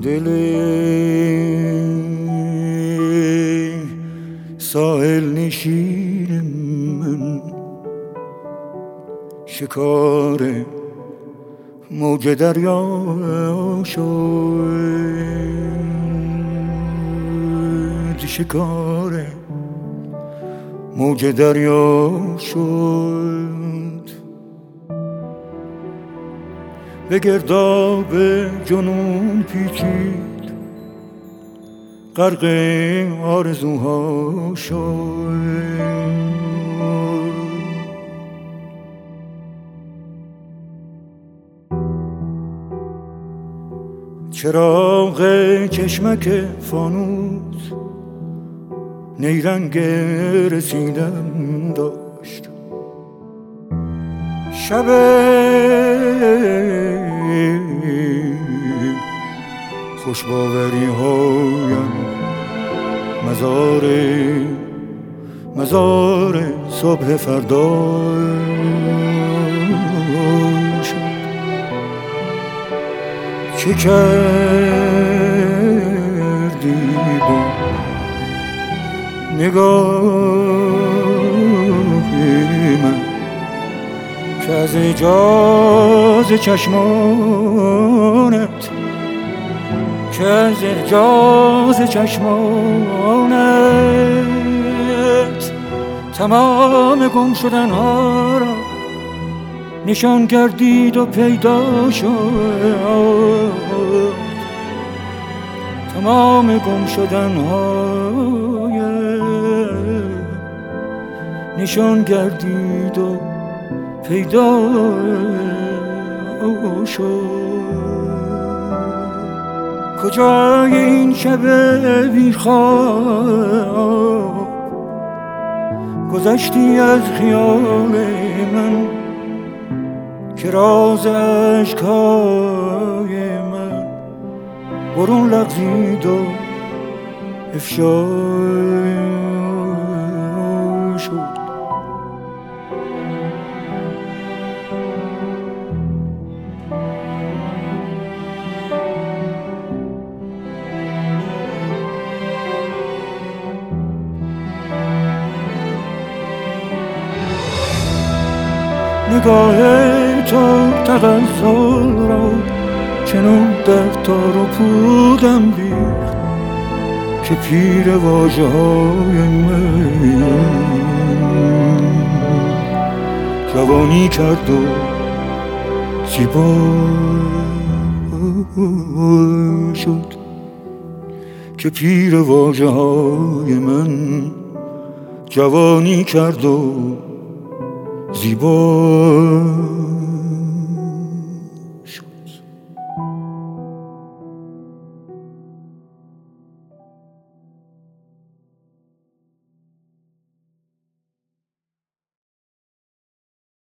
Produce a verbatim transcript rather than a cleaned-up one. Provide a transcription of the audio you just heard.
دل ساحل نشین من شکار موج دریا شد، شکار موج دریا شد. به گرداب جنون پیچید، غرق آرزوها شد. چراغ چشمک فانوس نیرنگ رسیدن داشت. شب خوشباوری هایم مزار مزار صبح فردا شد. چه کردی با نگاهی من که از اجاز چشمانت که از اجاز چشمانت تمام گم شدن ها را نشان گردید و پیدا شد. تمام گم شدن های نشان گردید و پیدا شد. کجای این شب بیخواب گذشتی از خیال من که راز اشکای من برون لغزید و افشا شد. نگاه تو تغزل را چنان در تار و پودم ریخت که پیر واژه های من جوانی کرد و زیبا شد. که پیر واژه های من جوانی کرد و زیبا